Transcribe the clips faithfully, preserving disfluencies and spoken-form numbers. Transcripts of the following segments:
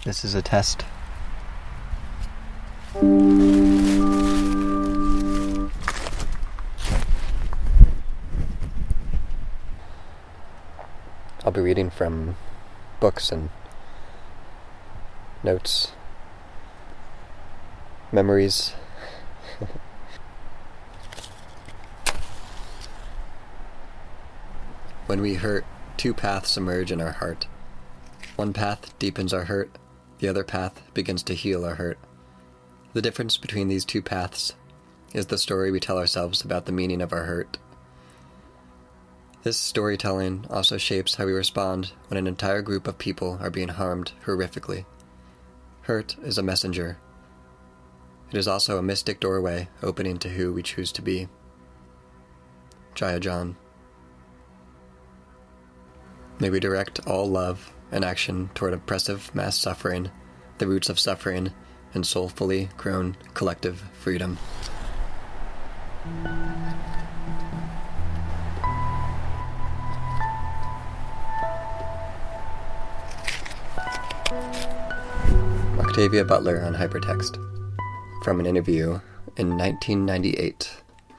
This is a test. I'll be reading from books and notes, memories. When we hurt, two paths emerge in our heart. One path deepens our hurt, the other path begins to heal our hurt. The difference between these two paths is the story we tell ourselves about the meaning of our hurt. This storytelling also shapes how we respond when an entire group of people are being harmed horrifically. Hurt is a messenger. It is also a mystic doorway opening to who we choose to be. Jaya John. May we direct all love and action toward oppressive mass suffering, the roots of suffering, and soulfully grown collective freedom. Octavia Butler on Hypertext, from an interview in nineteen ninety-eight.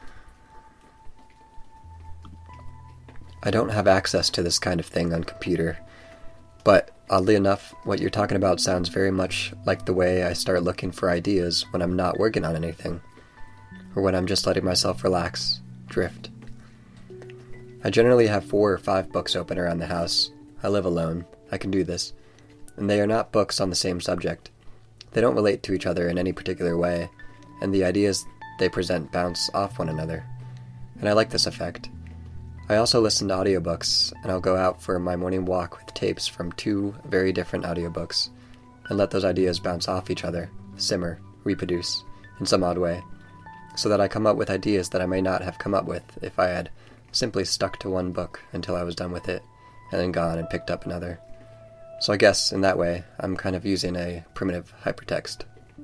I don't have access to this kind of thing on computer, but oddly enough, what you're talking about sounds very much like the way I start looking for ideas when I'm not working on anything, or when I'm just letting myself relax, drift. I generally have four or five books open around the house. I live alone. I can do this. And they are not books on the same subject. They don't relate to each other in any particular way, and the ideas they present bounce off one another. And I like this effect. I also listen to audiobooks, and I'll go out for my morning walk with tapes from two very different audiobooks, and let those ideas bounce off each other, simmer, reproduce, in some odd way, so that I come up with ideas that I may not have come up with if I had simply stuck to one book until I was done with it, and then gone and picked up another. So I guess, in that way, I'm kind of using a primitive hypertext.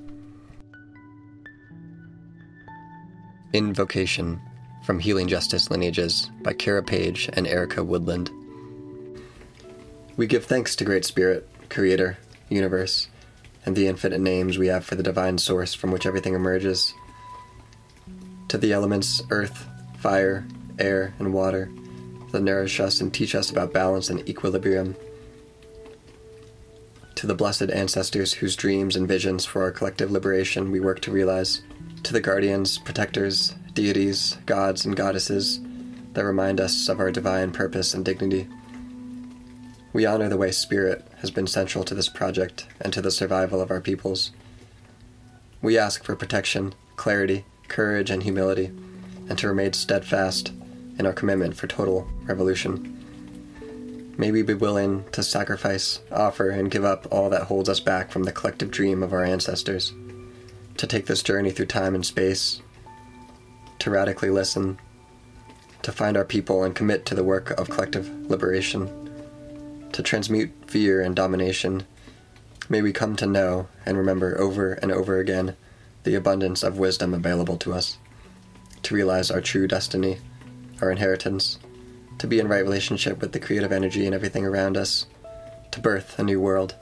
Invocation, from Healing Justice Lineages, by Kara Page and Erica Woodland. We give thanks to Great Spirit, Creator, Universe, and the infinite names we have for the divine source from which everything emerges. To the elements, earth, fire, air, and water, that nourish us and teach us about balance and equilibrium. To the blessed ancestors whose dreams and visions for our collective liberation we work to realize. To the guardians, protectors, deities, gods, and goddesses that remind us of our divine purpose and dignity. We honor the way Spirit has been central to this project and to the survival of our peoples. We ask for protection, clarity, courage, and humility, and to remain steadfast in our commitment for total revolution. May we be willing to sacrifice, offer, and give up all that holds us back from the collective dream of our ancestors, to take this journey through time and space, to radically listen, to find our people and commit to the work of collective liberation, to transmute fear and domination. May we come to know and remember over and over again the abundance of wisdom available to us, to realize our true destiny, our inheritance, to be in right relationship with the creative energy and everything around us, to birth a new world.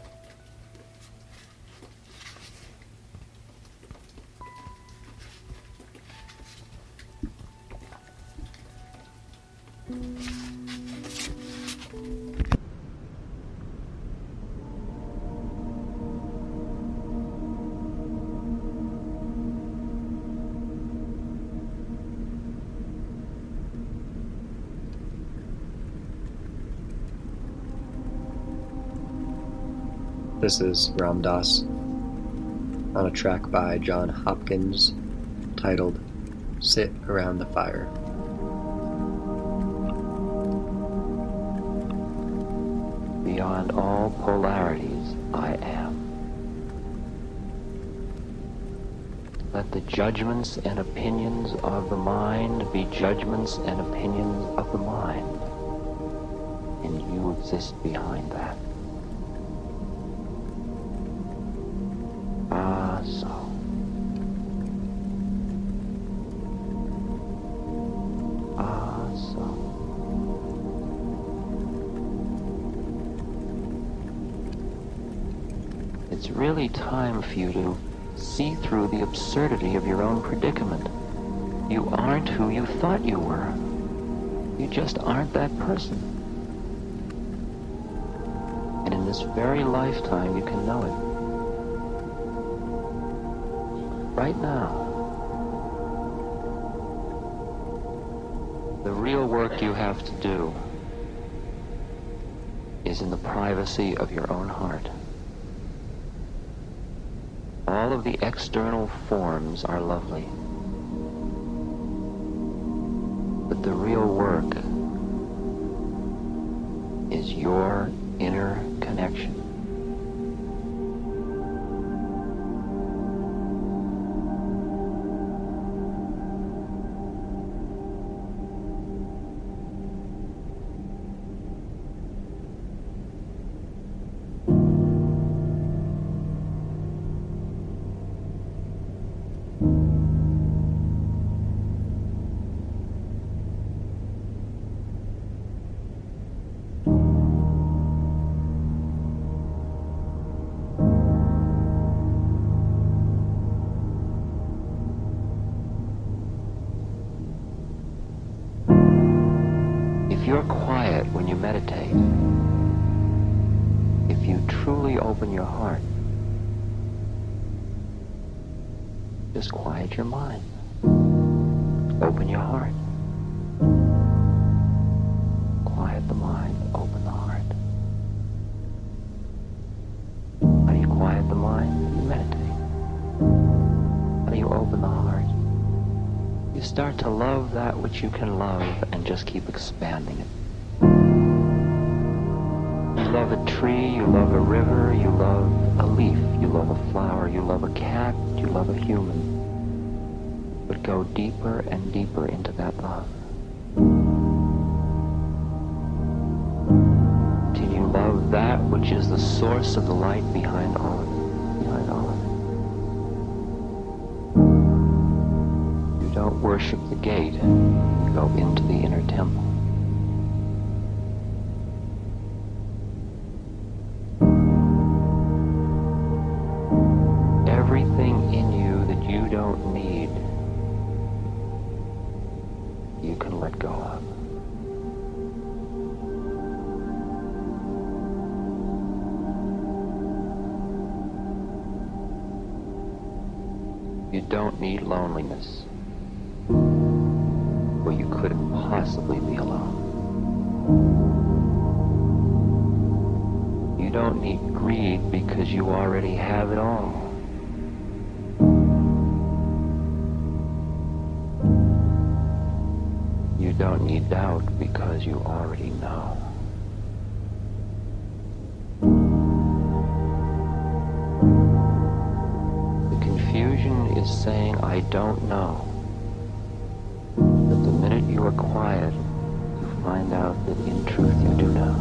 This is Ram Dass, on a track by John Hopkins, titled Sit Around the Fire. Beyond all polarities, I am. Let the judgments and opinions of the mind be judgments and opinions of the mind, and you exist behind that. Ah, so. Ah, so. It It's really time for you to see through the absurdity of your own predicament. You aren't who you thought you were. You just aren't that person. And in this very lifetime, you can know it. Right now. The real work you have to do is in the privacy of your own heart. All of the external forms are lovely. But the real work is your inner connection. If you're quiet when you meditate, if you truly open your heart, just quiet your mind. Open your heart. Quiet the mind, open the heart. How do you quiet the mind? You meditate. How do you open the heart? You start to love that which you can love and just keep expanding it. You love a tree, you love a river, you love a leaf, you love a flower, you love a cat, you love a human. But go deeper and deeper into that love. Till you love that which is the source of the light behind all of it, behind all of it. Don't worship the gate, you go into the inner temple. Everything in you that you don't need, you can let go of. You don't need loneliness. Where you couldn't possibly be alone. You don't need greed because you already have it all. You don't need doubt because you already know. The confusion is saying, I don't know. But the minute you are quiet, you find out that in truth you do know.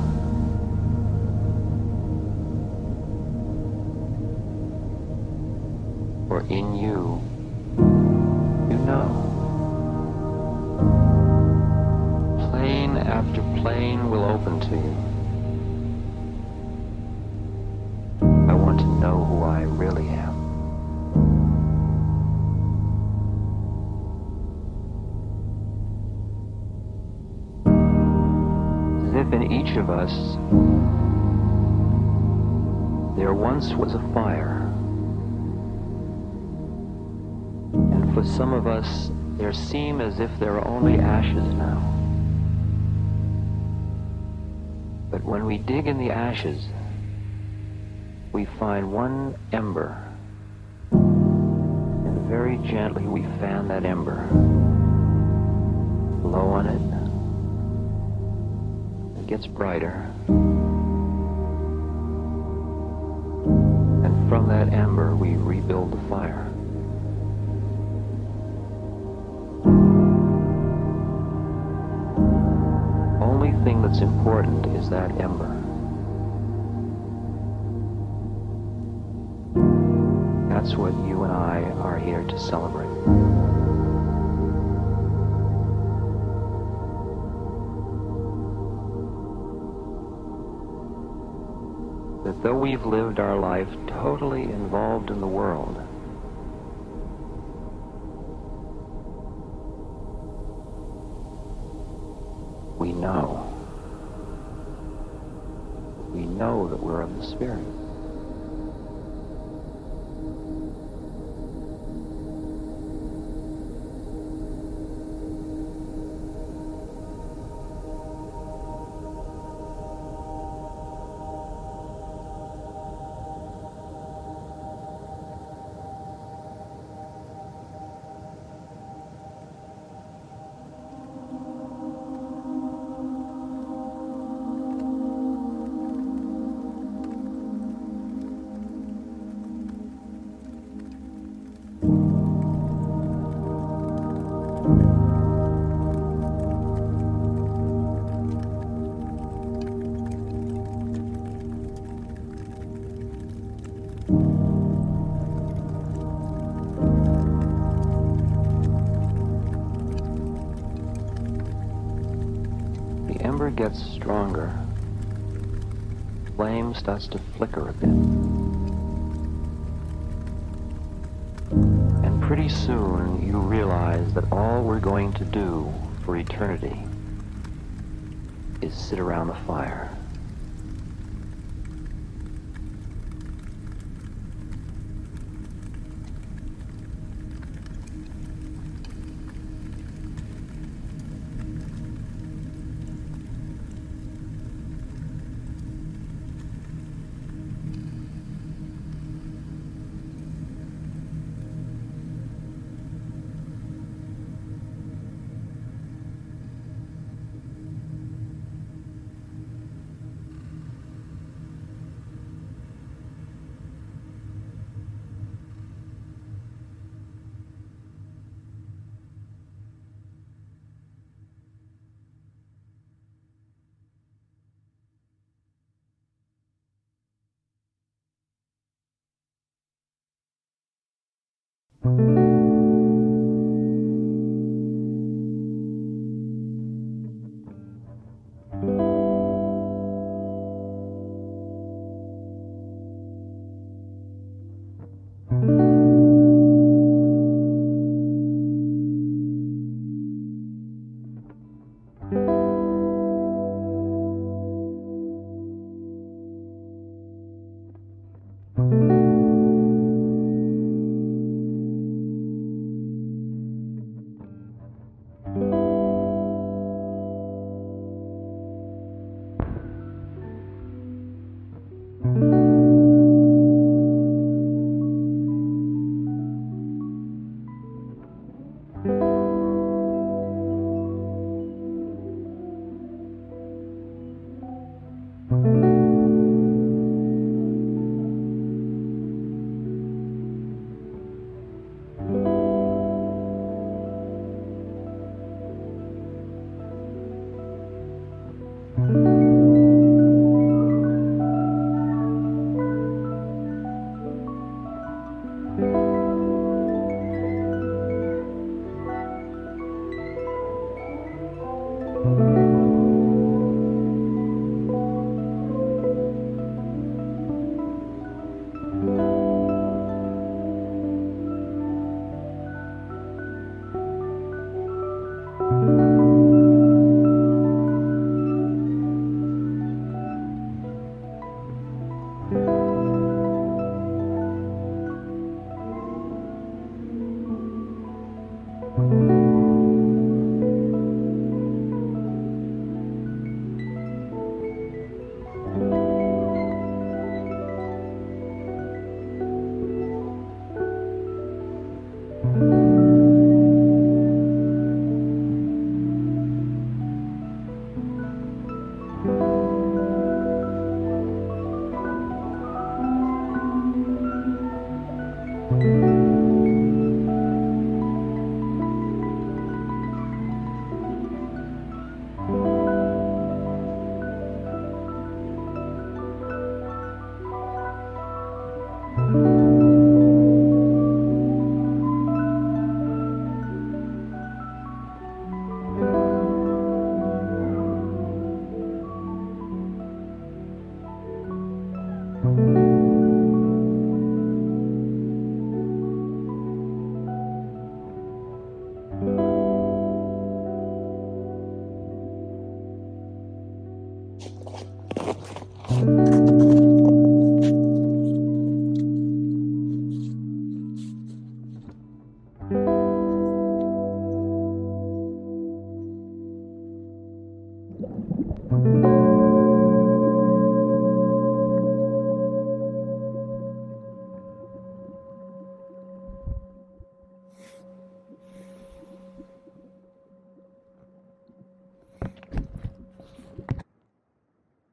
For in you, you know. Plane after plane will open to you. I want to know who I really am. In each of us, there once was a fire. And for some of us, there seem as if there are only ashes now. But when we dig in the ashes, we find one ember. And very gently we fan that ember. Blow on it. Gets brighter, and from that ember we rebuild the fire. Only thing that's important is that ember. That's what you and I are here to celebrate. though we've lived our life totally involved in the world. We know. We know that we're of the Spirit. Gets stronger, flame starts to flicker a bit, and pretty soon you realize that all we're going to do for eternity is sit around the fire.